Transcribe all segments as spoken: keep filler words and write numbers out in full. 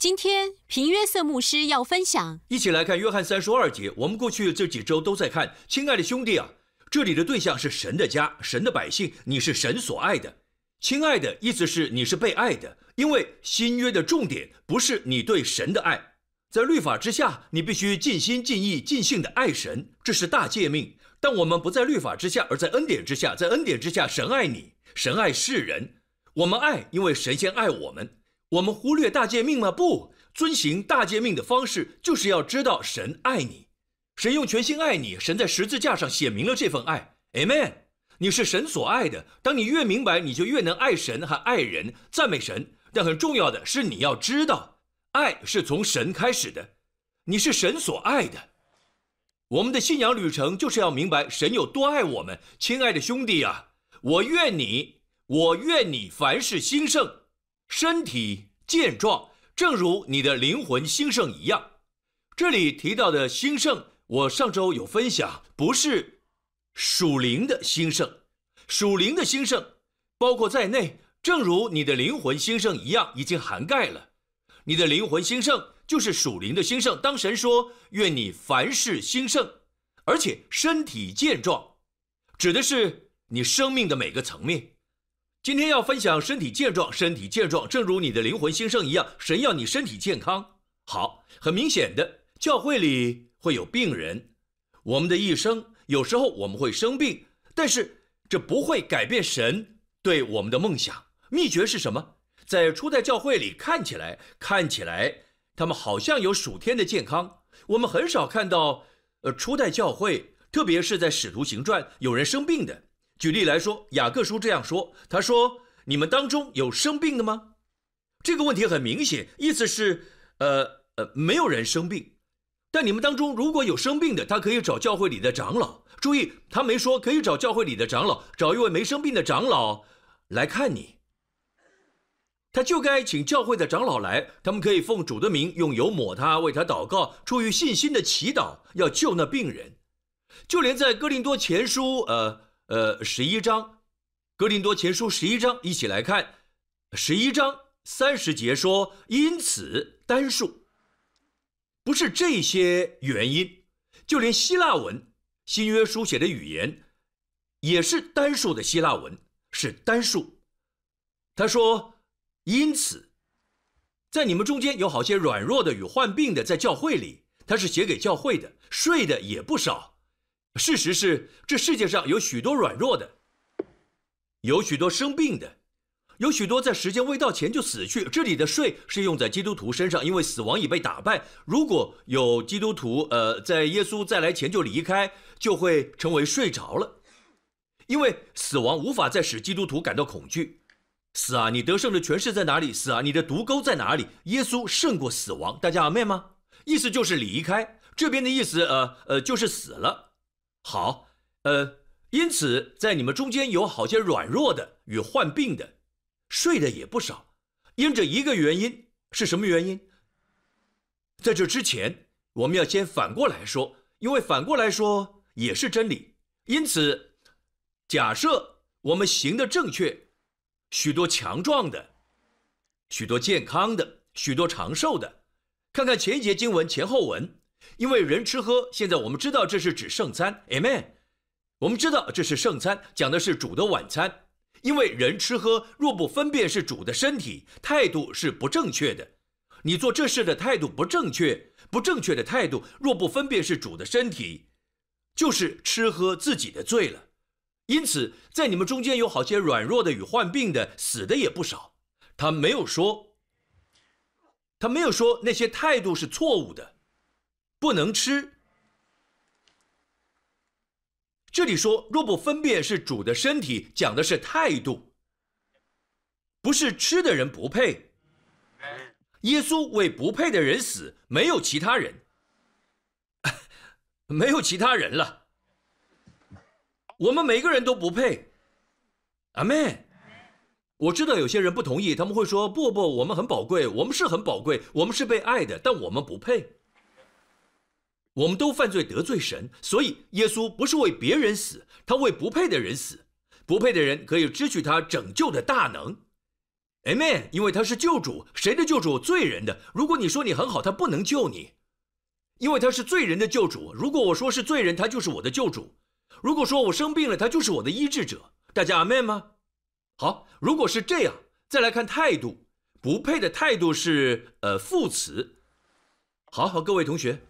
今天平约瑟牧师要分享， 一起来看约翰三书二节。我们过去这几周都在看，亲爱的兄弟啊，这里的对象是神的家，神的百姓，你是神所爱的。亲爱的意思是你是被爱的，因为新约的重点不是你对神的爱，在律法之下，你必须尽心尽意尽性的爱神，这是大诫命。但我们不在律法之下，而在恩典之下，在恩典之下，神爱你，神爱世人。我们爱，因为神先爱我们。我们忽略大诫命吗？不，遵行大诫命的方式就是要知道神爱你，神用全心爱你，神在十字架上显明了这份爱。 Amen。 你是神所爱的，当你越明白，你就越能爱神和爱人，赞美神。但很重要的是，你要知道爱是从神开始的，你是神所爱的。我们的信仰旅程就是要明白神有多爱我们。亲爱的兄弟啊，我愿你我愿你凡事兴盛，身体健壮，正如你的灵魂兴盛一样。这里提到的兴盛，我上周有分享，不是属灵的兴盛，属灵的兴盛包括在内，正如你的灵魂兴盛一样，已经涵盖了。你的灵魂兴盛就是属灵的兴盛。当神说愿你凡事兴盛，而且身体健壮，指的是你生命的每个层面。今天要分享身体健壮，身体健壮正如你的灵魂兴盛一样，神要你身体健康。好，很明显的，教会里会有病人，我们的一生有时候我们会生病，但是这不会改变神对我们的梦想。秘诀是什么？在初代教会里，看起来看起来他们好像有属天的健康。我们很少看到呃，初代教会，特别是在使徒行传有人生病的。举例来说，雅各书这样说，他说你们当中有生病的吗？这个问题很明显，意思是呃呃没有人生病，但你们当中如果有生病的，他可以找教会里的长老。注意，他没说可以找教会里的长老，找一位没生病的长老来看你，他就该请教会的长老来，他们可以奉主的名用油抹他，为他祷告，出于信心的祈祷，要救那病人。就连在哥林多前书呃呃十一章，哥林多前书十一章，一起来看十一章三十节说，因此单数，不是这些原因，就连希腊文新约书写的语言也是单数的希腊文，是单数。他说因此在你们中间有好些软弱的与患病的，在教会里，他是写给教会的，睡的也不少。事实是这世界上有许多软弱的，有许多生病的，有许多在时间未到前就死去。这里的睡是用在基督徒身上，因为死亡已被打败。如果有基督徒呃，在耶稣再来前就离开，就会成为睡着了，因为死亡无法再使基督徒感到恐惧。死啊，你得胜的权势在哪里？死啊，你的毒钩在哪里？耶稣胜过死亡。大家阿们吗？意思就是离开，这边的意思呃呃就是死了。好，呃，因此在你们中间有好些软弱的与患病的，睡的也不少。因着一个原因，是什么原因？在这之前，我们要先反过来说，因为反过来说也是真理。因此，假设我们行的正确，许多强壮的，许多健康的，许多长寿的。看看前一节经文前后文。因为人吃喝，现在我们知道这是指圣餐 Amen。 我们知道这是圣餐，讲的是主的晚餐。因为人吃喝若不分辨是主的身体，态度是不正确的。你做这事的态度不正确，不正确的态度若不分辨是主的身体，就是吃喝自己的罪了。因此在你们中间有好些软弱的与患病的，死的也不少。他没有说他没有说那些态度是错误的，不能吃。这里说若不分辨是主的身体，讲的是态度，不是吃的人不配。耶稣为不配的人死，没有其他人，没有其他人了。我们每个人都不配。阿们。我知道有些人不同意，他们会说不不，我们很宝贵，我们是很宝贵，我们是被爱的，但我们不配。我们都犯罪得罪神，所以耶稣不是为别人死，他为不配的人死。不配的人可以支取他拯救的大能。 Amen， 因为他是救主，谁的救主？罪人的。如果你说你很好，他不能救你，因为他是罪人的救主。如果我说是罪人，他就是我的救主。如果说我生病了，他就是我的医治者。大家 Amen 吗？好，如果是这样，再来看态度，不配的态度是呃副词。好好，各位同学，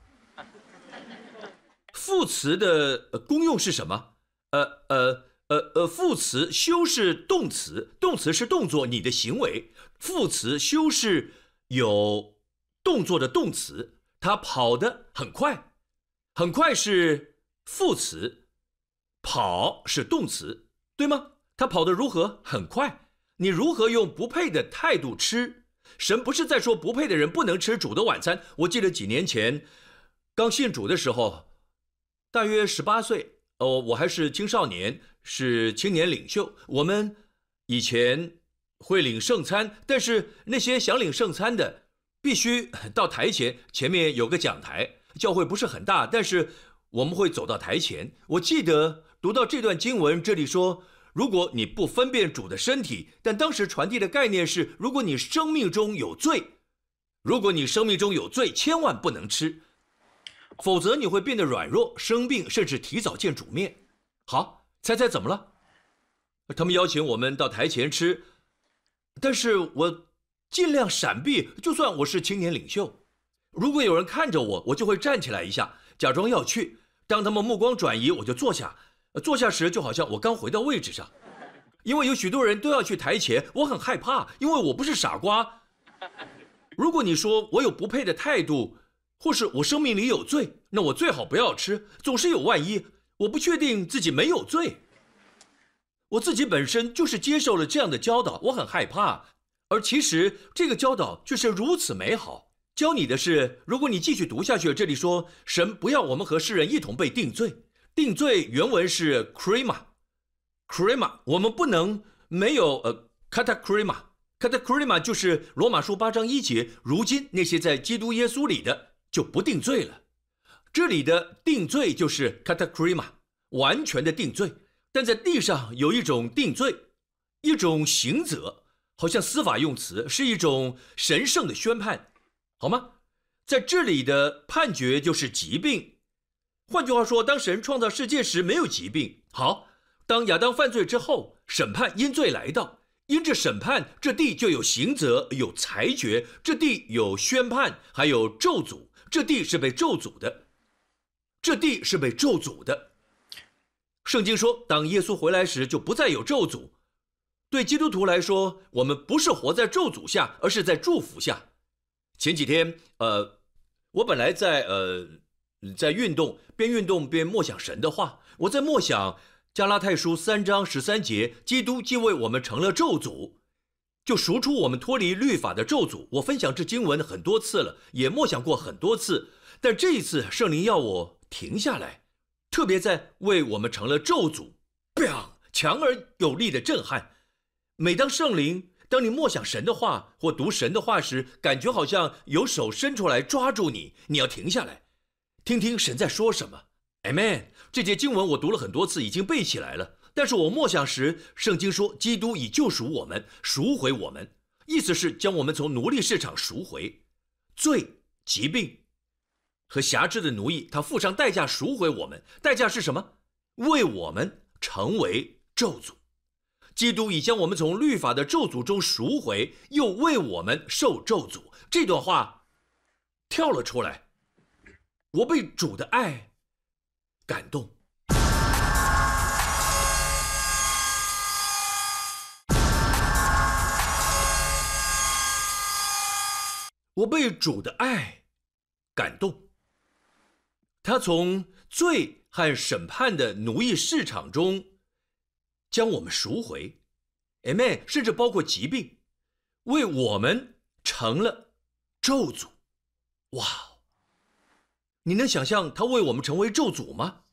副词的、呃、功用是什么？呃呃。呃呃，副词修饰动词，动词是动作，你的行为。副词修饰有动作的动词，他跑得很快，很快是副词，跑是动词，对吗？他跑得如何？很快。你如何用不配的态度吃？神不是在说不配的人不能吃主的晚餐。我记得几年前刚信主的时候，大约十八岁。哦，我还是青少年，是青年领袖。我们以前会领圣餐，但是那些想领圣餐的，必须到台前，前面有个讲台。教会不是很大，但是我们会走到台前。我记得读到这段经文，这里说，如果你不分辨主的身体，但当时传递的概念是，如果你生命中有罪，如果你生命中有罪，千万不能吃。否则你会变得软弱、生病，甚至提早见主面。好，猜猜怎么了？他们邀请我们到台前吃，但是我尽量闪避，就算我是青年领袖。如果有人看着我，我就会站起来一下，假装要去。当他们目光转移，我就坐下。坐下时就好像我刚回到位置上。因为有许多人都要去台前，我很害怕，因为我不是傻瓜。如果你说我有不配的态度，或是我生命里有罪，那我最好不要吃，总是有万一。我不确定自己没有罪，我自己本身就是接受了这样的教导，我很害怕。而其实这个教导却是如此美好，教你的是，如果你继续读下去，这里说神不要我们和世人一同被定罪。定罪原文是 krima， krima 我们不能没有呃 katakrima，katakrima 就是罗马书八章一节，如今那些在基督耶稣里的就不定罪了。这里的定罪就是 katakrima， 完全的定罪。但在地上有一种定罪，一种刑责，好像司法用词，是一种神圣的宣判，好吗？在这里的判决就是疾病。换句话说，当神创造世界时没有疾病。好，当亚当犯罪之后，审判因罪来到，因着审判，这地就有刑责，有裁决，这地有宣判，还有咒诅。这地是被咒诅的，这地是被咒诅的。圣经说，当耶稣回来时，就不再有咒诅。对基督徒来说，我们不是活在咒诅下，而是在祝福下。前几天，呃，我本来在呃在运动，边运动边默想神的话。我在默想加拉太书三章十三节，基督既为我们成了咒诅，就赎出我们脱离律法的咒诅。我分享这经文很多次了，也默想过很多次，但这一次圣灵要我停下来，特别在为我们成了咒诅，砰，强而有力的震撼。每当圣灵，当你默想神的话或读神的话时，感觉好像有手伸出来抓住你，你要停下来，听听神在说什么。 Amen。 这节经文我读了很多次，已经背起来了。但是我默想时，圣经说基督已救赎我们，赎回我们，意思是将我们从奴隶市场赎回。罪、疾病和辖制的奴役，他付上代价赎回我们。代价是什么？为我们成为咒诅。基督已将我们从律法的咒诅中赎回，又为我们受咒诅。这段话跳了出来，我被主的爱感动。我被主的爱感动，他从罪和审判的奴役市场中将我们赎回 ，Amen， 甚至包括疾病，为我们成了咒诅。哇，你能想象他为我们成为咒诅吗？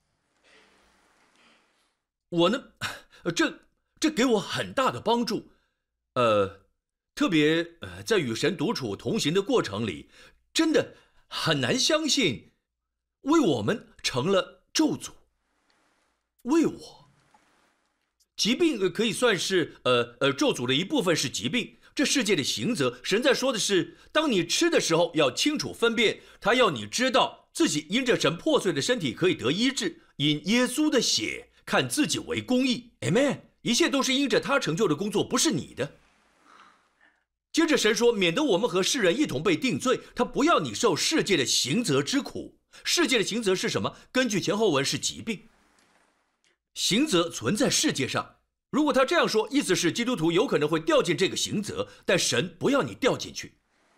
我呢，这这给我很大的帮助，呃。特别呃，在与神独处同行的过程里，真的很难相信，为我们成了咒诅。为我，疾病可以算是呃呃咒诅的一部分，是疾病。 这世界的刑责，神在说的是，当你吃的时候要清楚分辨，他要你知道自己因着神破碎的身体可以得医治，因耶稣的血看自己为公义。 Amen， 一切都是因着他成就的工作，不是你的。接着神说，免得我们和世人一同被定罪，他不要你受世界的刑责之苦。世界的刑责是什么？根据前后文是疾病。刑责存在世界上，如果他这样说，意思是基督徒有可能会掉进这个刑责，但神不要你掉进去。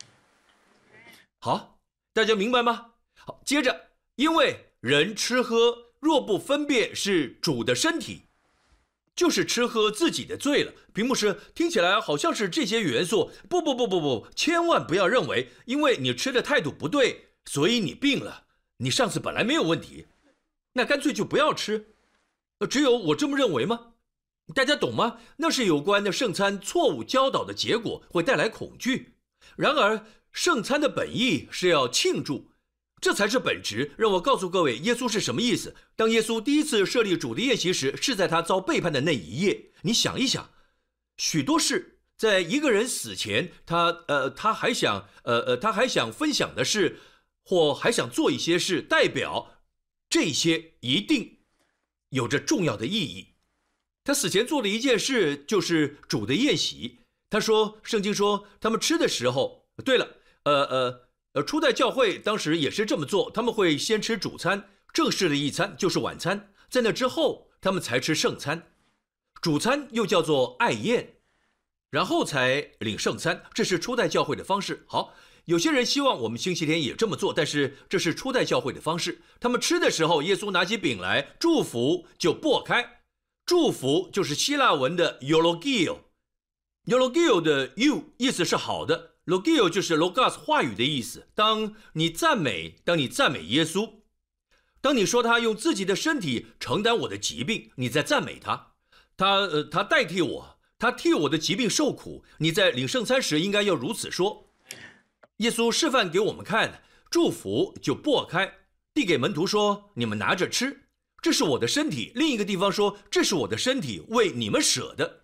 好，大家明白吗？好，接着，因为人吃喝若不分辨是主的身体，就是吃喝自己的罪了。屏幕师听起来好像是这些元素，不不不不不，千万不要认为因为你吃的态度不对，所以你病了。你上次本来没有问题，那干脆就不要吃。只有我这么认为吗？大家懂吗？那是有关的圣餐错误教导的结果，会带来恐惧。然而圣餐的本意是要庆祝，这才是本质。让我告诉各位，耶稣是什么意思。当耶稣第一次设立主的宴席时，是在他遭背叛的那一夜。你想一想，许多事在一个人死前，他呃他还想呃呃他还想分享的事，或还想做一些事，代表这些一定有着重要的意义。他死前做的一件事就是主的宴席。他说，圣经说他们吃的时候，对了，呃呃呃，初代教会当时也是这么做，他们会先吃主餐，正式的一餐就是晚餐，在那之后他们才吃圣餐。主餐又叫做爱宴，然后才领圣餐，这是初代教会的方式。好，有些人希望我们星期天也这么做，但是这是初代教会的方式。他们吃的时候，耶稣拿起饼来祝福，就擘开。祝福就是希腊文的 eulogio， eulogio 的 eu 意思是好的， logio 就是 logos 话语的意思。当你赞美，当你赞美耶稣，当你说他用自己的身体承担我的疾病，你在赞美他，他呃他代替我，他替我的疾病受苦。你在领圣餐时应该要如此说。耶稣示范给我们看，祝福就擘开，递给门徒说，你们拿着吃，这是我的身体。另一个地方说，这是我的身体，为你们舍的。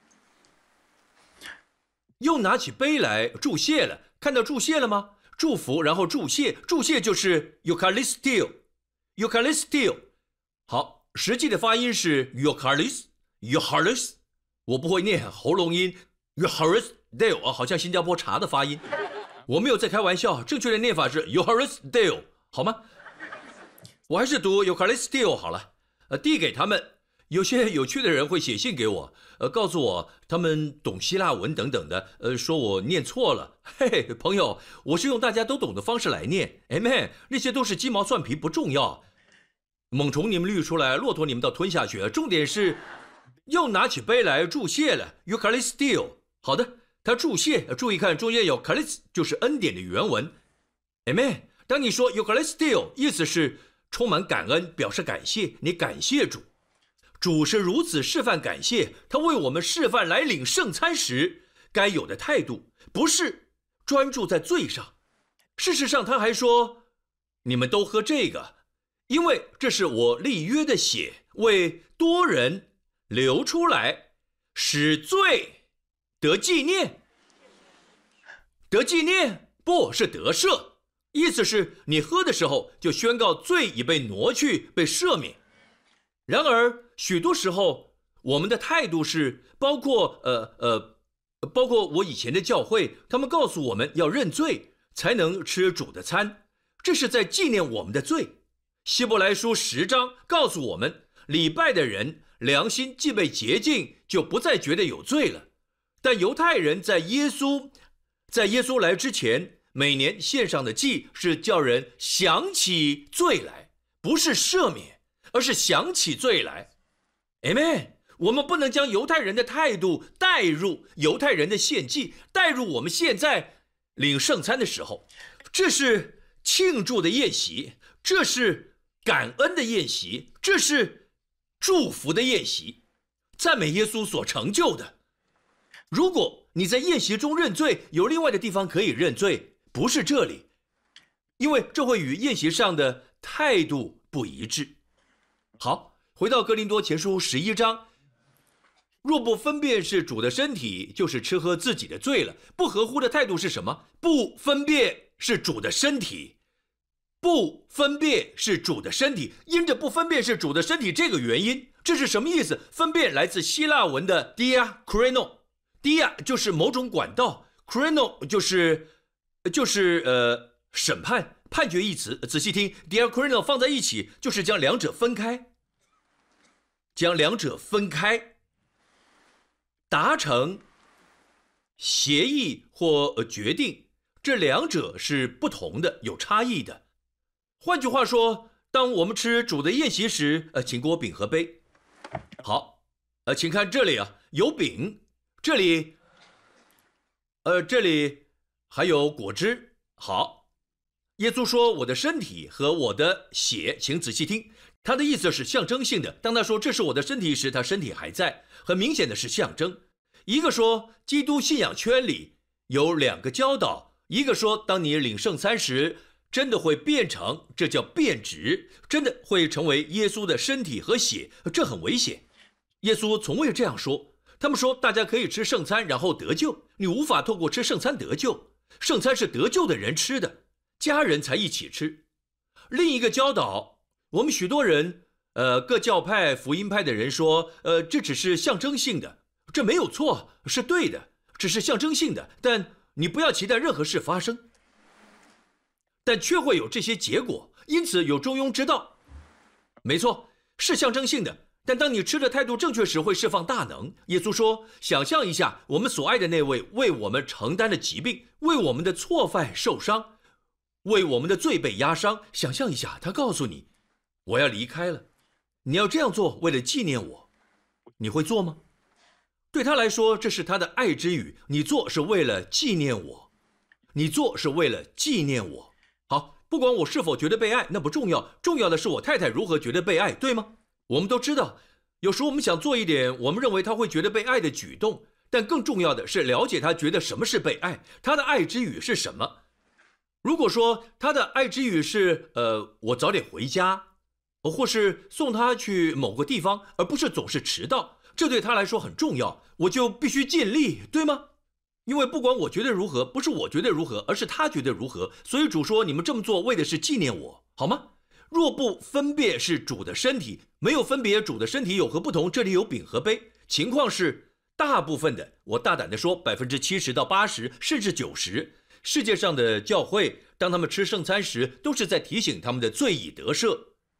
又拿起杯来祝谢了，看到祝谢了吗？祝福然后祝谢，祝谢就是 Eucharistio， Eucharistio。 好，实际的发音是 Eucharis Eucharis， 我不会念喉咙音 Eucharistio 啊，好像新加坡茶的发音。我没有在开玩笑，正确的念法是 Eucharistio， 好吗？我还是读 Eucharistio 好了。呃，递给他们。有些有趣的人会写信给我，呃，告诉我他们懂希腊文等等的，呃，说我念错了。嘿嘿，朋友，我是用大家都懂的方式来念。Amen， 那些都是鸡毛蒜皮，不重要。猛虫你们滤出来，骆驼你们倒吞下去。重点是，又拿起杯来祝谢了 Eucharistio。好的，他祝谢，注意看中间有 Charis， 就是恩典的原文。Amen。当你说 Eucharistio， 意思是充满感恩，表示感谢，你感谢主。主是如此示范感谢，他为我们示范来领圣餐时该有的态度，不是专注在罪上。事实上他还说，你们都喝这个，因为这是我立约的血，为多人流出来，使罪得纪念。得纪念不是得赦，意思是你喝的时候就宣告罪已被挪去，被赦免。然而许多时候我们的态度是，包括呃呃包括我以前的教会，他们告诉我们要认罪才能吃主的餐，这是在纪念我们的罪。希伯来书十章告诉我们，礼拜的人良心既被洁净，就不再觉得有罪了。但犹太人在耶稣在耶稣来之前，每年献上的祭是叫人想起罪来，不是赦免，而是想起罪来。 Amen。 我们不能将犹太人的态度带入犹太人的献祭，带入我们现在领圣餐的时候。这是庆祝的宴席，这是感恩的宴席，这是祝福的宴席，赞美耶稣所成就的。如果你在宴席中认罪，有另外的地方可以认罪，不是这里，因为这会与宴席上的态度不一致。好，回到哥林多前书十一章， 若不分辨是主的身体，就是吃喝自己的罪了。不合乎的态度是什么？不分辨是主的身体，不分辨是主的身体，因着不分辨是主的身体这个原因，这是什么意思？分辨来自希腊文的 diakrino，dia 就是某种管道 ，krino 就是就是呃审判判决一词。仔细听 diakrino 放在一起就是将两者分开，将两者分开。达成协议或决定，这两者是不同的，有差异的。换句话说，当我们吃主的宴席时，呃，请给我饼和杯。好，呃，请看这里啊，有饼，这里，呃，这里还有果汁。好，耶稣说我的身体和我的血，请仔细听，他的意思是象征性的。当他说这是我的身体时，他身体还在，很明显的是象征。一个说基督信仰圈里有两个教导，一个说当你领圣餐时真的会变成，这叫变质，真的会成为耶稣的身体和血，这很危险。耶稣从未这样说，他们说大家可以吃圣餐然后得救，你无法透过吃圣餐得救，圣餐是得救的人吃的，家人才一起吃。另一个教导，我们许多人呃，各教派福音派的人说呃，这只是象征性的，这没有错，是对的，只是象征性的，但你不要期待任何事发生，但却会有这些结果，因此有中庸之道。没错，是象征性的，但当你吃的态度正确时，会释放大能。耶稣说，想象一下，我们所爱的那位为我们承担了疾病，为我们的错犯受伤，为我们的罪被压伤。想象一下，他告诉你，我要离开了，你要这样做，为了纪念我，你会做吗？对他来说，这是他的爱之语。你做是为了纪念我，你做是为了纪念我。好，不管我是否觉得被爱，那不重要，重要的是我太太如何觉得被爱，对吗？我们都知道，有时候我们想做一点我们认为他会觉得被爱的举动，但更重要的是了解他觉得什么是被爱，他的爱之语是什么。如果说他的爱之语是呃，我早点回家，或是送他去某个地方，而不是总是迟到，这对他来说很重要，我就必须尽力，对吗？因为不管我觉得如何，不是我觉得如何，而是他觉得如何。所以主说，你们这么做为的是纪念我，好吗？若不分别是主的身体，没有分别主的身体有何不同？这里有饼和杯，情况是大部分的，我大胆的说，百分之七十到八十，甚至九十，世界上的教会，当他们吃圣餐时，都是在提醒他们的罪已得赦，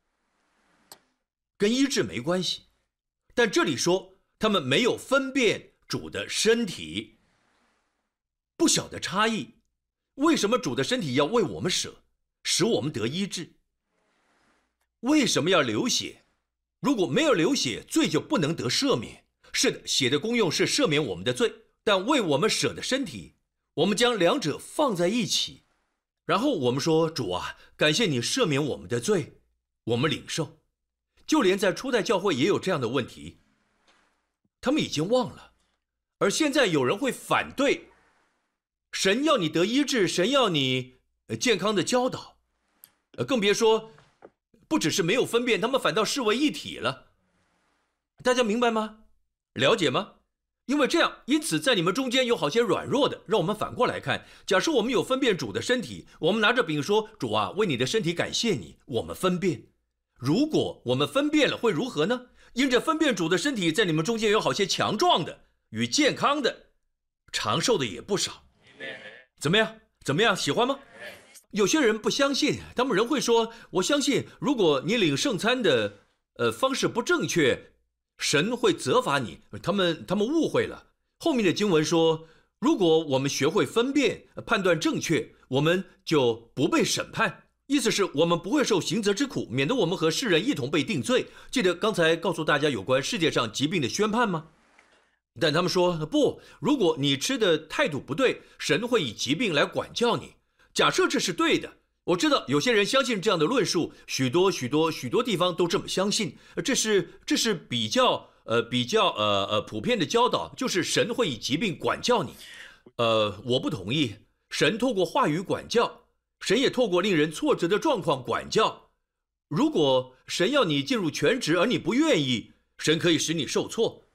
跟医治没关系。但这里说他们没有分辨主的身体，不小的差异。为什么主的身体要为我们舍，使我们得医治？为什么要流血？如果没有流血，罪就不能得赦免。是的，血的功用是赦免我们的罪，但为我们舍的身体，我们将两者放在一起，然后我们说，主啊，感谢你赦免我们的罪，我们领受。就连在初代教会也有这样的问题，他们已经忘了，而现在有人会反对神要你得医治，神要你健康的教导，更别说不只是没有分辨，他们反倒视为一体了。大家明白吗？了解吗？因为这样，因此在你们中间有好些软弱的。让我们反过来看，假设我们有分辨主的身体，我们拿着饼说，主啊，为你的身体感谢你，我们分辨。如果我们分辨了，会如何呢？因着分辨主的身体，在你们中间有好些强壮的与健康的，长寿的也不少。怎么样？怎么样？喜欢吗？有些人不相信，他们人会说，我相信如果你领圣餐的呃方式不正确，神会责罚你。他们他们误会了。后面的经文说，如果我们学会分辨，判断正确，我们就不被审判。意思是我们不会受刑责之苦，免得我们和世人一同被定罪。记得刚才告诉大家有关世界上疾病的宣判吗？但他们说不，如果你吃的态度不对，神会以疾病来管教你。假设这是对的，我知道有些人相信这样的论述，许多许多许多地方都这么相信。这是这是比较呃比较呃呃普遍的教导，就是神会以疾病管教你。呃，我不同意。神透过话语管教，神也透过令人挫折的状况管教。如果神要你进入全职，而你不愿意，神可以使你受挫。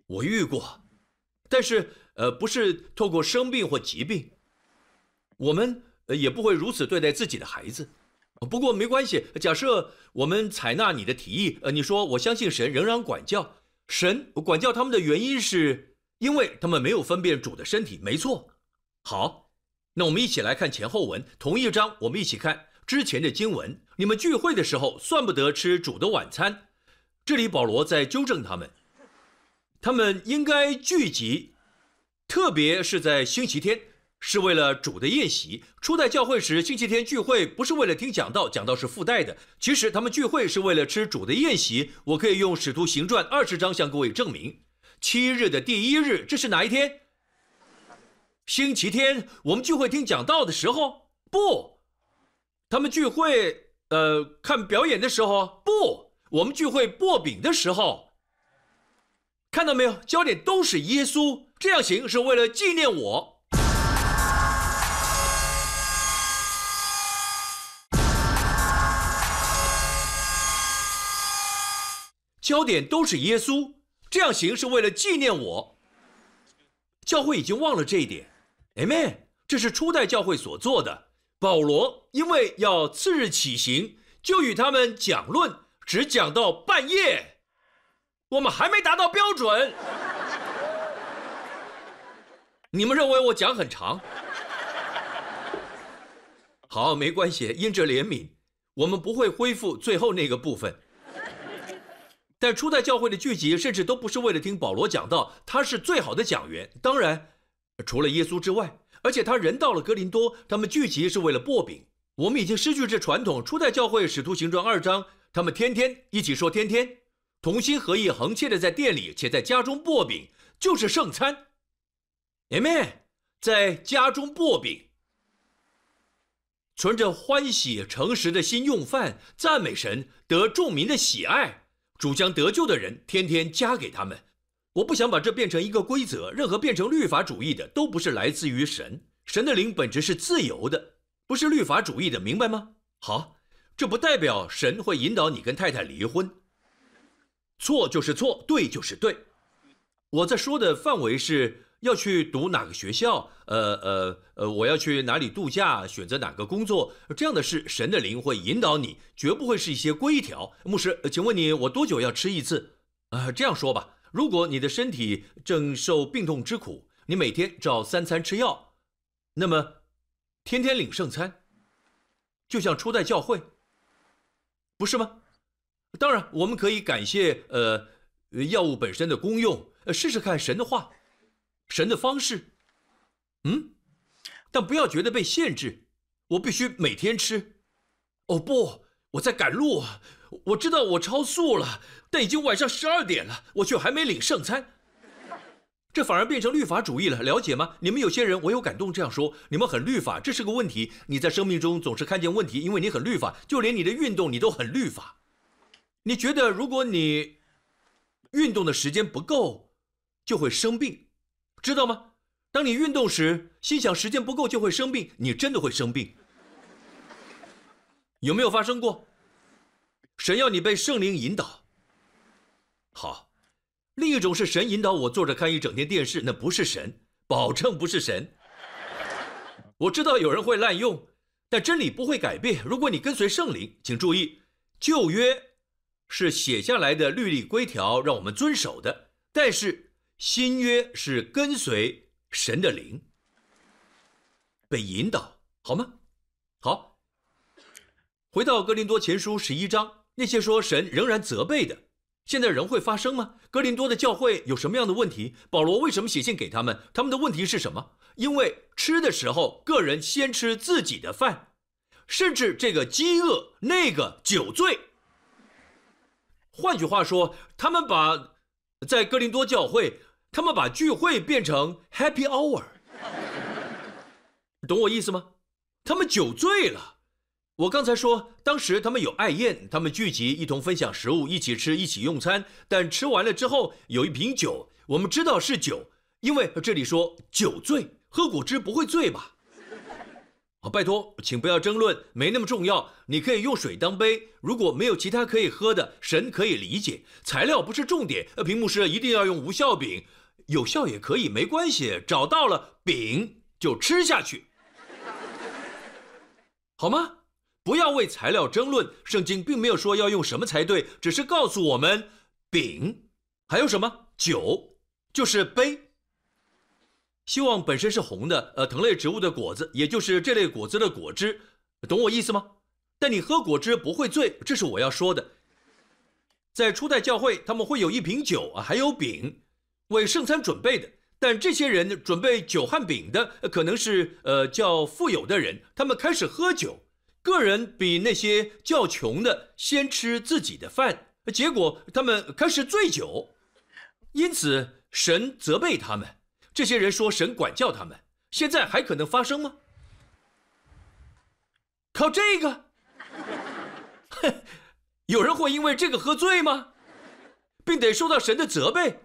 我遇过，但是呃，不是透过生病或疾病。我们也不会如此对待自己的孩子。不过没关系，假设我们采纳你的提议，呃，你说我相信神仍然管教，神管教他们的原因是因为他们没有分辨主的身体，没错。好，那我们一起来看前后文，同一章，我们一起看之前的经文。你们聚会的时候算不得吃主的晚餐。这里保罗在纠正他们，他们应该聚集，特别是在星期天，是为了主的宴席。初代教会时，星期天聚会不是为了听讲道，讲道是附带的。其实他们聚会是为了吃主的宴席。我可以用使徒行传二十章向各位证明。七日的第一日，这是哪一天？星期天。我们聚会听讲道的时候？不。他们聚会呃看表演的时候？不。我们聚会擘饼的时候。看到没有？焦点都是耶稣。这样行是为了纪念我。焦点都是耶稣，这样行是为了纪念我。教会已经忘了这一点 Amen。 这是初代教会所做的。保罗因为要次日起行，就与他们讲论，只讲到半夜。我们还没达到标准。你们认为我讲很长？好，没关系，因着怜悯，我们不会恢复最后那个部分。但初代教会的聚集甚至都不是为了听保罗讲道，他是最好的讲员，当然除了耶稣之外，而且他人到了哥林多，他们聚集是为了擘饼。我们已经失去这传统。初代教会使徒行传二章，他们天天一起说天天同心合意，恒切的在店里且在家中擘饼，就是圣餐。 Amen。 在家中擘饼，存着欢喜诚实的心用饭，赞美神，得众民的喜爱。主将得救的人天天加给他们。我不想把这变成一个规则，任何变成律法主义的都不是来自于神。神的灵本质是自由的，不是律法主义的，明白吗？好，这不代表神会引导你跟太太离婚。错就是错，对就是对。我在说的范围是要去读哪个学校，呃呃呃，我要去哪里度假，选择哪个工作，这样的事神的灵会引导你，绝不会是一些规条。牧师，请问你我多久要吃一次？呃，这样说吧，如果你的身体正受病痛之苦，你每天照三餐吃药，那么天天领圣餐，就像初代教会，不是吗？当然，我们可以感谢呃药物本身的功用，呃试试看神的话。神的方式，嗯，但不要觉得被限制。我必须每天吃。哦不，我在赶路啊！我知道我超速了，但已经晚上十二点了，我却还没领圣餐。这反而变成律法主义了，了解吗？你们有些人，我有感动这样说，你们很律法，这是个问题。你在生命中总是看见问题，因为你很律法，就连你的运动你都很律法。你觉得如果你运动的时间不够，就会生病。知道吗？当你运动时，心想时间不够就会生病，你真的会生病。有没有发生过？神要你被圣灵引导。好，另一种是神引导我坐着看一整天电视，那不是神，保证不是神。我知道有人会滥用，但真理不会改变。如果你跟随圣灵，请注意，旧约是写下来的律例规条，让我们遵守的，但是新约是跟随神的灵，被引导，好吗？好，回到哥林多前书十一章，那些说神仍然责备的，现在仍会发生吗？哥林多的教会有什么样的问题？保罗为什么写信给他们？他们的问题是什么？因为吃的时候，个人先吃自己的饭，甚至这个饥饿，那个酒醉。换句话说，他们把在哥林多教会，他们把聚会变成 happy hour， 懂我意思吗？他们酒醉了。我刚才说，当时他们有爱宴，他们聚集一同分享食物，一起吃，一起用餐，但吃完了之后有一瓶酒，我们知道是酒，因为这里说酒醉，喝果汁不会醉吧？ 哦，拜托，请不要争论，没那么重要。你可以用水当杯，如果没有其他可以喝的，神可以理解。材料不是重点，屏幕师一定要用无效饼，有效也可以，没关系。找到了饼就吃下去，好吗？不要为材料争论，圣经并没有说要用什么才对，只是告诉我们饼，还有什么酒，就是杯。希望本身是红的，呃，藤类植物的果子，也就是这类果子的果汁，懂我意思吗？但你喝果汁不会醉，这是我要说的。在初代教会，他们会有一瓶酒，还有饼，为圣餐准备的。但这些人准备酒和饼的，可能是呃较富有的人，他们开始喝酒。个人比那些较穷的先吃自己的饭，结果他们开始醉酒，因此神责备他们。这些人说神管教他们，现在还可能发生吗？靠这个？有人会因为这个喝醉吗？并得受到神的责备？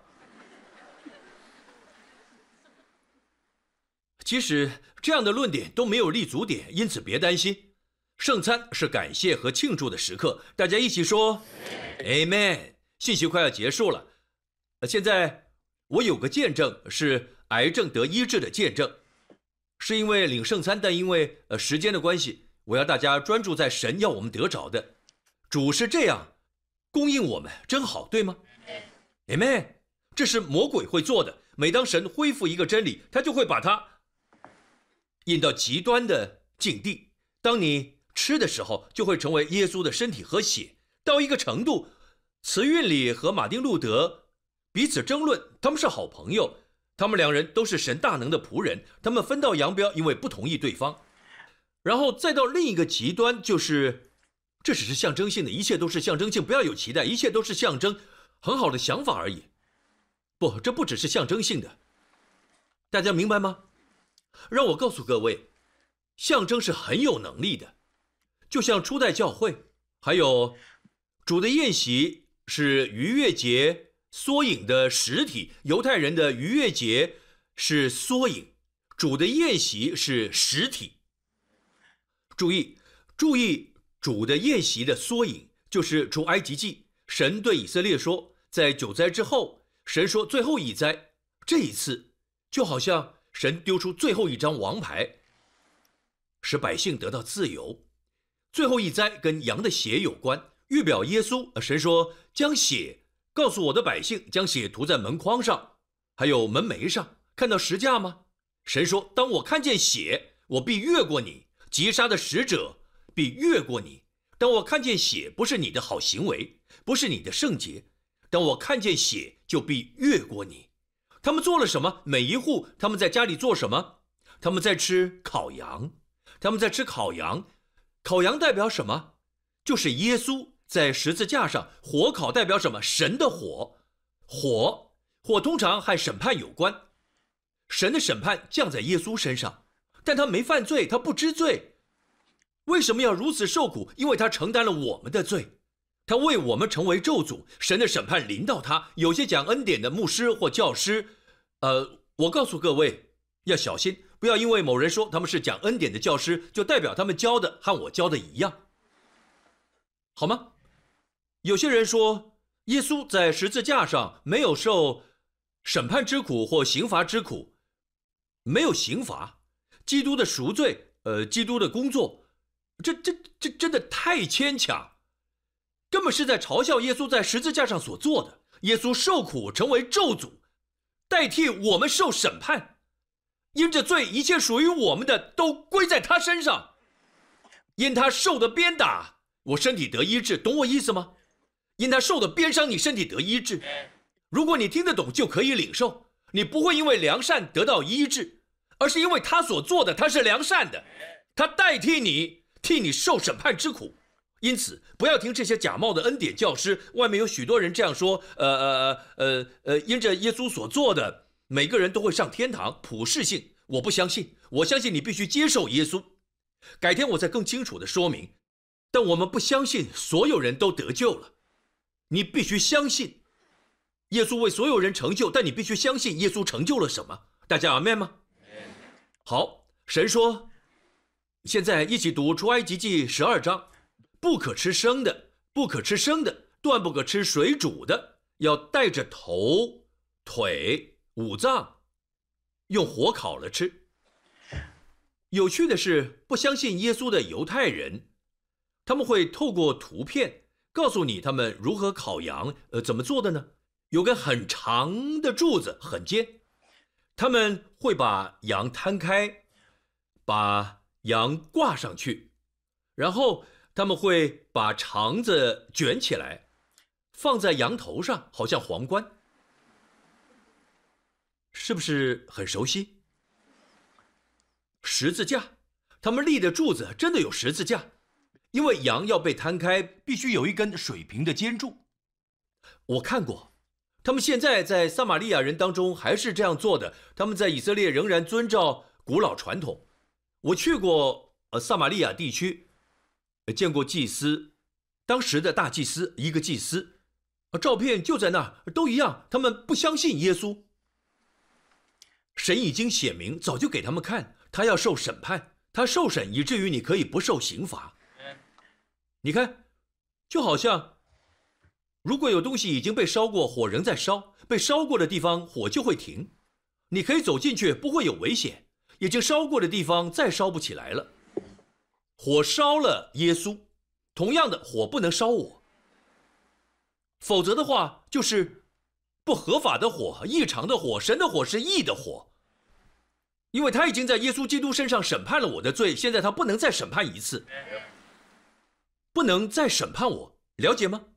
其实这样的论点都没有立足点，因此别担心。圣餐是感谢和庆祝的时刻，大家一起说 Amen。 信息快要结束了，现在我有个见证，是癌症得医治的见证，是因为领圣餐，但因为呃时间的关系，我要大家专注在神要我们得着的。主是这样供应我们，真好，对吗 Amen。 这是魔鬼会做的，每当神恢复一个真理，他就会把它引到极端的境地。当你吃的时候，就会成为耶稣的身体和血，到一个程度，慈运里和马丁路德彼此争论，他们是好朋友，他们两人都是神大能的仆人，他们分道扬镳，因为不同意对方。然后再到另一个极端，就是这只是象征性的，一切都是象征性，不要有期待，一切都是象征，很好的想法而已。不，这不只是象征性的，大家明白吗？让我告诉各位，象征是很有能力的，就像初代教会，还有主的宴席是逾越节缩影的实体，犹太人的逾越节是缩影，主的宴席是实体。注意，注意，主的宴席的缩影就是出埃及记，神对以色列说，在九灾之后，神说最后一灾，这一次就好像神丢出最后一张王牌，使百姓得到自由。最后一灾跟羊的血有关，预表耶稣。神说将血告诉我的百姓，将血涂在门框上，还有门楣上，看到石架吗？神说当我看见血，我必越过你，击杀的使者必越过你。当我看见血，不是你的好行为，不是你的圣洁，当我看见血，就必越过你。他们做了什么？每一户他们在家里做什么？他们在吃烤羊，他们在吃烤羊。烤羊代表什么？就是耶稣在十字架上。火烤代表什么？神的火。火火通常和审判有关，神的审判降在耶稣身上，但他没犯罪，他不知罪。为什么要如此受苦？因为他承担了我们的罪，他为我们成为咒诅，神的审判临到他。有些讲恩典的牧师或教师，呃，我告诉各位要小心，不要因为某人说他们是讲恩典的教师，就代表他们教的和我教的一样，好吗？有些人说耶稣在十字架上没有受审判之苦或刑罚之苦，没有刑罚，基督的赎罪，呃，基督的工作，这这这真的太牵强，根本是在嘲笑耶稣在十字架上所做的。耶稣受苦成为咒诅，代替我们受审判，因着罪，一切属于我们的都归在他身上。因他受的鞭打，我身体得医治，懂我意思吗？因他受的鞭伤，你身体得医治。如果你听得懂，就可以领受。你不会因为良善得到医治，而是因为他所做的，他是良善的，他代替你，替你受审判之苦。因此不要听这些假冒的恩典教师，外面有许多人这样说，呃呃呃呃，因着耶稣所做的，每个人都会上天堂，普世性。我不相信，我相信你必须接受耶稣。改天我再更清楚地说明，但我们不相信所有人都得救了。你必须相信耶稣为所有人成就，但你必须相信耶稣成就了什么。大家阿们吗？好，神说现在一起读出埃及记十二章，不可吃生的，不可吃生的，断不可吃水煮的，要带着头、腿、五脏，用火烤了吃。有趣的是，不相信耶稣的犹太人，他们会透过图片告诉你他们如何烤羊，呃，怎么做的呢？有根很长的柱子，很尖，他们会把羊摊开，把羊挂上去，然后他们会把肠子卷起来，放在羊头上，好像皇冠，是不是很熟悉？十字架，他们立的柱子真的有十字架，因为羊要被摊开，必须有一根水平的尖柱。我看过，他们现在在撒玛利亚人当中还是这样做的，他们在以色列仍然遵照古老传统。我去过呃撒玛利亚地区，见过祭司，当时的大祭司，一个祭司，照片就在那儿，都一样，他们不相信耶稣。神已经显明，早就给他们看，他要受审判，他受审以至于你可以不受刑罚。你看，就好像如果有东西已经被烧过，火仍在烧，被烧过的地方火就会停，你可以走进去，不会有危险。已经烧过的地方再烧不起来了。火烧了耶稣，同样的，火不能烧我，否则的话就是不合法的火，异常的火。神的火是义的火，因为他已经在耶稣基督身上审判了我的罪，现在他不能再审判一次，不能再审判我，了解吗？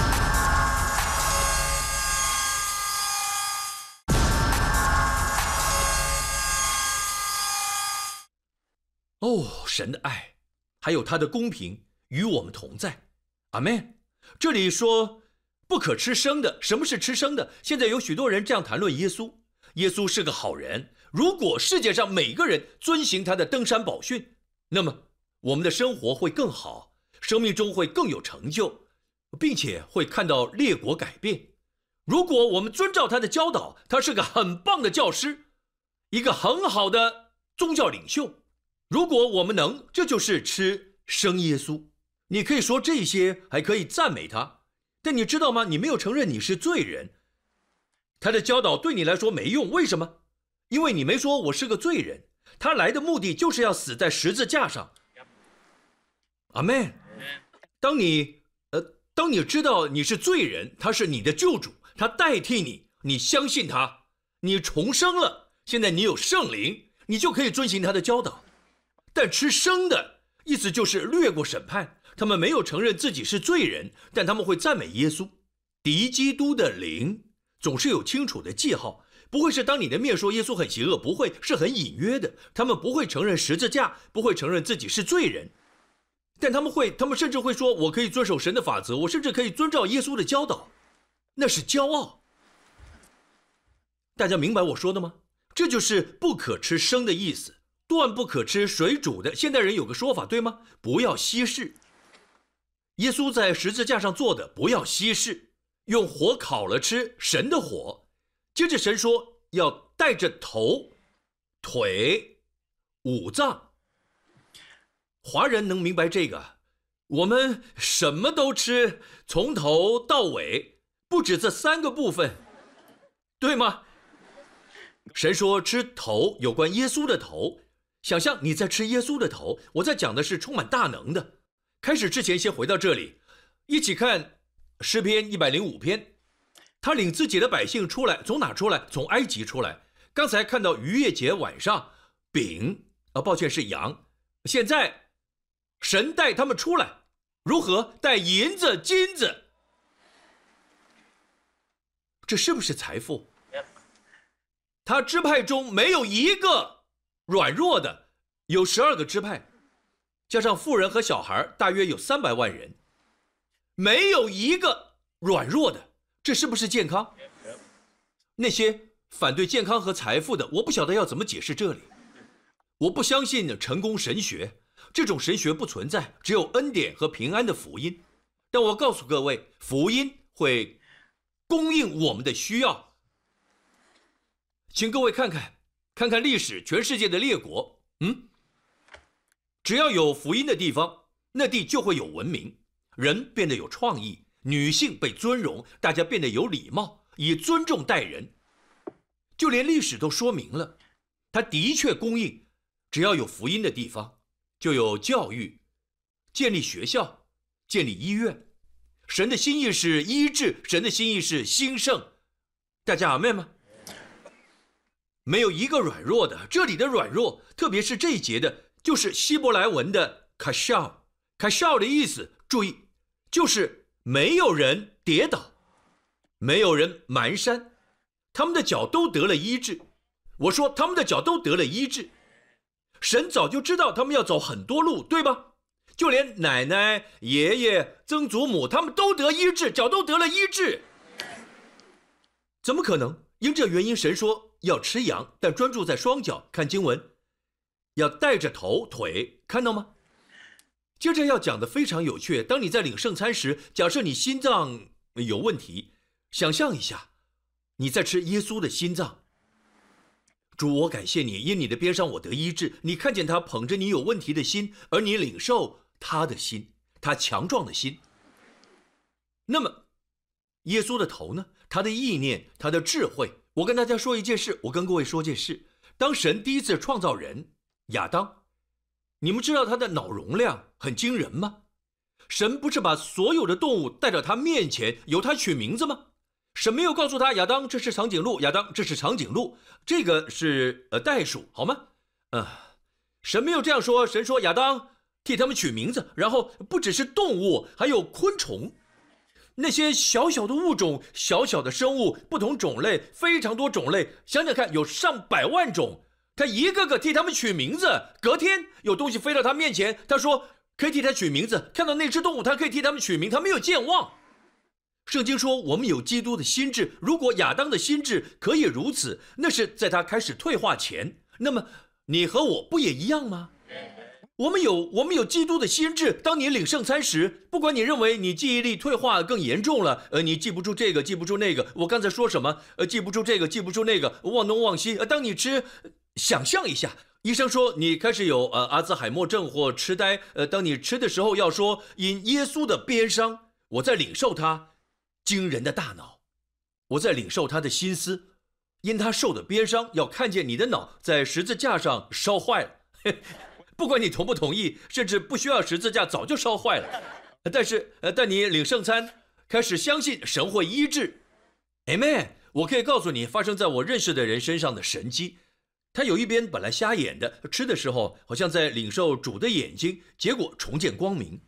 哦，神的爱还有他的公平与我们同在，阿们。这里说不可吃生的，什么是吃生的？现在有许多人这样谈论耶稣，耶稣是个好人，如果世界上每个人遵行他的登山宝训，那么我们的生活会更好，生命中会更有成就，并且会看到列国改变。如果我们遵照他的教导，他是个很棒的教师，一个很好的宗教领袖。如果我们能，这就是吃生耶稣。你可以说这些，还可以赞美他，但你知道吗？你没有承认你是罪人，他的教导对你来说没用。为什么？因为你没说我是个罪人。他来的目的就是要死在十字架上。阿们。当你呃，当你知道你是罪人，他是你的救主，他代替你，你相信他，你重生了，现在你有圣灵，你就可以遵行他的教导。但吃生的意思就是略过审判，他们没有承认自己是罪人，但他们会赞美耶稣。敌基督的灵总是有清楚的记号，不会是当你的面说耶稣很邪恶，不会，是很隐约的。他们不会承认十字架，不会承认自己是罪人，但他们会，他们甚至会说，我可以遵守神的法则，我甚至可以遵照耶稣的教导，那是骄傲。大家明白我说的吗？这就是不可吃生的意思。断不可吃水煮的，现代人有个说法，对吗？不要稀释。耶稣在十字架上做的，不要稀释，用火烤了吃，神的火。接着神说要带着头、腿、五脏。华人能明白这个，我们什么都吃，从头到尾，不止这三个部分，对吗？神说吃头，有关耶稣的头。想象你在吃耶稣的头，我在讲的是充满大能的。开始之前先回到这里，一起看诗篇一百零五篇。他领自己的百姓出来，从哪出来？从埃及出来。刚才看到逾越节晚上饼，啊，抱歉是羊。现在神带他们出来，如何？带银子、金子。这是不是财富？他支派中没有一个软弱的，有十二个支派，加上妇人和小孩，大约有三百万人，没有一个软弱的，这是不是健康？那些反对健康和财富的，我不晓得要怎么解释这里。我不相信成功神学，这种神学不存在，只有恩典和平安的福音。但我告诉各位，福音会供应我们的需要。请各位看看看看历史，全世界的列国，嗯， 只要有福音的地方，那地就会有文明，人变得有创意，女性被尊荣，大家变得有礼貌，以尊重待人。就连历史都说明了，它的确供应，只要有福音的地方，就有教育，建立学校，建立医院。神的心意是医治，神的心意是兴盛。大家阿们吗？没有一个软弱的，这里的软弱，特别是这一节的，就是希伯来文的卡绍。卡绍的意思，注意，就是没有人跌倒，没有人蹒跚，他们的脚都得了医治。我说他们的脚都得了医治。神早就知道他们要走很多路，对吧？就连奶奶、爷爷、曾祖母，他们都得医治，脚都得了医治。怎么可能？因这原因，神说要吃羊，但专注在双脚。看经文，要带着头腿，看到吗？接着要讲的非常有趣。当你在领圣餐时，假设你心脏有问题，想象一下，你在吃耶稣的心脏。主，我感谢你，因你的鞭伤我得医治。你看见他捧着你有问题的心，而你领受他的心，他强壮的心。那么耶稣的头呢？他的意念，他的智慧。我跟大家说一件事，我跟各位说件事。当神第一次创造人亚当，你们知道他的脑容量很惊人吗？神不是把所有的动物带到他面前，由他取名字吗？神没有告诉他，亚当这是长颈鹿，亚当这是长颈鹿，这个是呃袋鼠，好吗？呃，神没有这样说。神说亚当替他们取名字，然后不只是动物，还有昆虫。那些小小的物种，小小的生物，不同种类，非常多种类，想想看，有上百万种，他一个个替他们取名字。隔天有东西飞到他面前，他说可以替他取名字。看到那只动物，他可以替他们取名，他没有健忘。圣经说我们有基督的心智，如果亚当的心智可以如此，那是在他开始退化前，那么你和我不也一样吗？我们有我们有基督的心智。当你领圣餐时，不管你认为你记忆力退化更严重了，呃，你记不住这个，记不住那个，我刚才说什么？呃，记不住这个，记不住那个，忘东忘西。呃，当你吃，想象一下，医生说你开始有呃阿兹海默症或痴呆。呃，当你吃的时候，要说因耶稣的鞭伤，我在领受他惊人的大脑，我在领受他的心思，因他受的鞭伤，要看见你的脑在十字架上烧坏了。不管你同不同意，甚至不需要十字架，早就烧坏了。但是，呃，但你领圣餐，开始相信神会医治。Amen。我可以告诉你，发生在我认识的人身上的神迹。他有一边本来瞎眼的，吃的时候好像在领受主的眼睛，结果重见光明。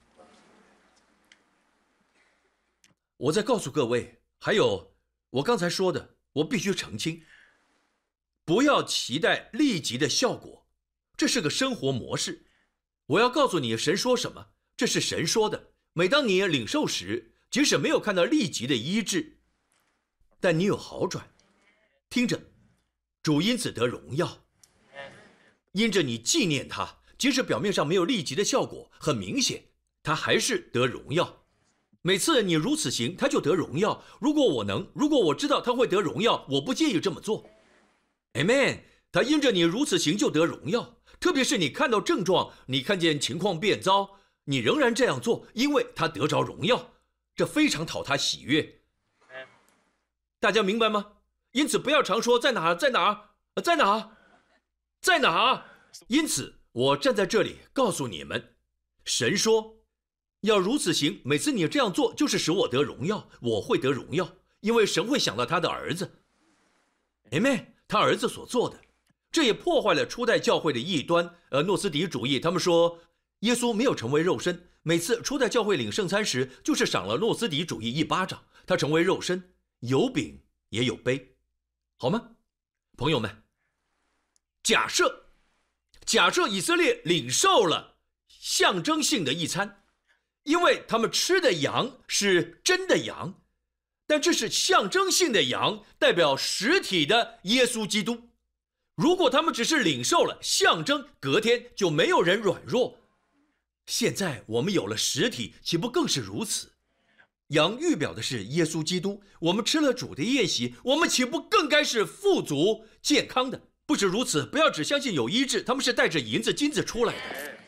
我再告诉各位，还有我刚才说的，我必须澄清，不要期待立即的效果。这是个生活模式。我要告诉你，神说什么，这是神说的。每当你领受时，即使没有看到立即的医治，但你有好转。听着，主因此得荣耀，因着你纪念他，即使表面上没有立即的效果，很明显，他还是得荣耀。每次你如此行，他就得荣耀。如果我能，如果我知道他会得荣耀，我不介意这么做。Amen。他因着你如此行就得荣耀。特别是你看到症状，你看见情况变糟，你仍然这样做，因为他得着荣耀，这非常讨他喜悦。大家明白吗？因此不要常说在哪在哪在哪在哪。因此我站在这里告诉你们，神说要如此行，每次你这样做就是使我得荣耀，我会得荣耀，因为神会想到他的儿子。 Amen。 他儿子所做的，这也破坏了初代教会的异端，呃，诺斯底主义。他们说耶稣没有成为肉身，每次初代教会领圣餐时，就是赏了诺斯底主义一巴掌。他成为肉身，有饼也有杯，好吗？朋友们，假设假设以色列领受了象征性的一餐，因为他们吃的羊是真的羊，但这是象征性的羊，代表实体的耶稣基督。如果他们只是领受了象征，隔天就没有人软弱。现在我们有了实体，岂不更是如此？羊预表的是耶稣基督，我们吃了主的宴席，我们岂不更该是富足健康的？不止如此，不要只相信有医治，他们是带着银子金子出来的。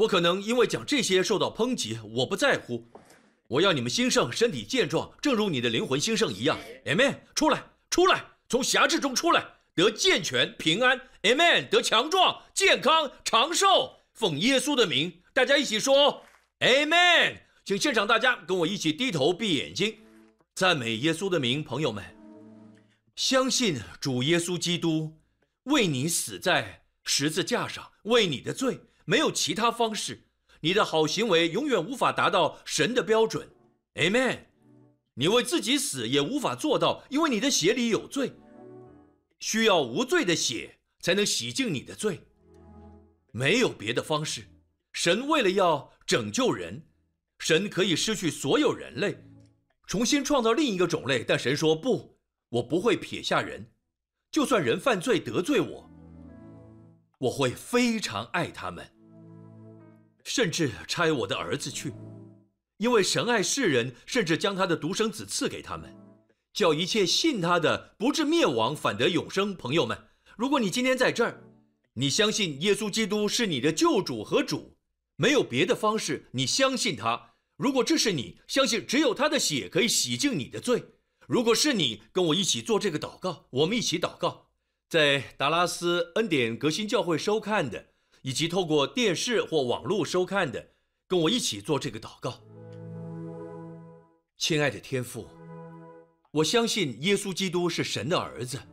我可能因为讲这些受到抨击，我不在乎。我要你们兴盛，身体健壮，正如你的灵魂兴盛一样。Amen， 出来，出来，从辖制中出来，得健全平安。Amen， 得强壮、健康、长寿。奉耶稣的名，大家一起说 Amen。请现场大家跟我一起低头闭眼睛，赞美耶稣的名。朋友们，相信主耶稣基督为你死在十字架上，为你的罪，没有其他方式。你的好行为永远无法达到神的标准。 Amen。 你为自己死也无法做到，因为你的血里有罪，需要无罪的血才能洗净你的罪，没有别的方式。神为了要拯救人，神可以失去所有人类，重新创造另一个种类，但神说不，我不会撇下人，就算人犯罪得罪我，我会非常爱他们，甚至差我的儿子去，因为神爱世人，甚至将他的独生子赐给他们，叫一切信他的不至灭亡，反得永生。朋友们，如果你今天在这儿，你相信耶稣基督是你的救主和主，没有别的方式，你相信他。如果这是你，相信只有他的血可以洗净你的罪。如果是你，跟我一起做这个祷告，我们一起祷告。在达拉斯恩典革新教会收看的，以及透过电视或网络收看的，跟我一起做这个祷告。亲爱的天父，我相信耶稣基督是神的儿子，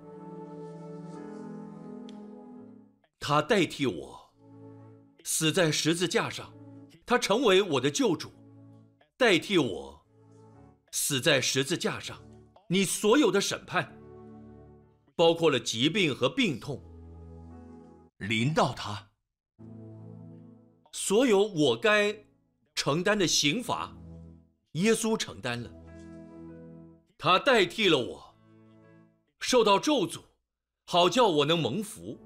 他代替我死在十字架上，他成为我的救主，代替我死在十字架上。你所有的审判，包括了疾病和病痛，临到他，所有我该承担的刑罚，耶稣承担了，他代替了我受到咒诅，好叫我能蒙福。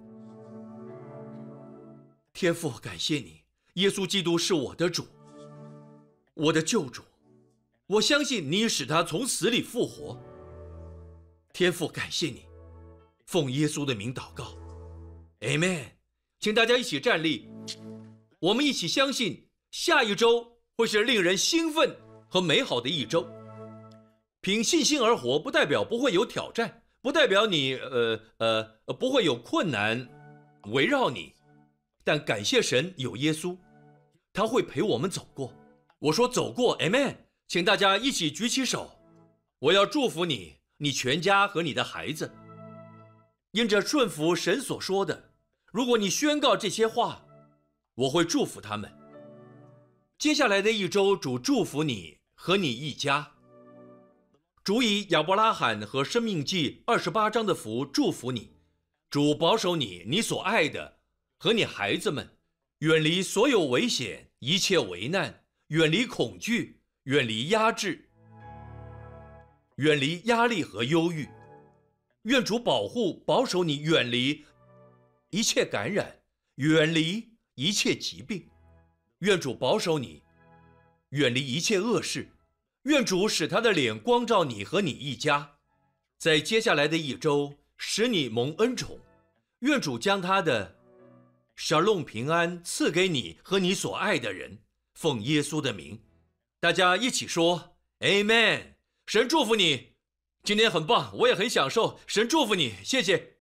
天父，感谢你，耶稣基督是我的主，我的救主，我相信你使他从死里复活。天父，感谢你，奉耶稣的名祷告 Amen。 请大家一起站立，我们一起相信下一周会是令人兴奋和美好的一周。凭信心而活，不代表不会有挑战，不代表你呃呃不会有困难围绕你，但感谢神有耶稣，他会陪我们走过。我说走过 Amen。 请大家一起举起手，我要祝福你，你全家和你的孩子，因着顺服神所说的，如果你宣告这些话，我会祝福他们。接下来的一周，主祝福你和你一家。主以亚伯拉罕和申命记二十八章的福祝福你，主保守你，你所爱的和你孩子们，远离所有危险，一切危难，远离恐惧，远离压制，远离压力和忧郁。愿主保护保守你，远离一切感染，远离一切疾病。愿主保守你，远离一切恶事。愿主使他的脸光照你和你一家，在接下来的一周使你蒙恩宠。愿主将他的沙龙平安赐给你和你所爱的人，奉耶稣的名。大家一起说 Amen。 神祝福你，今天很棒，我也很享受，神祝福你，谢谢。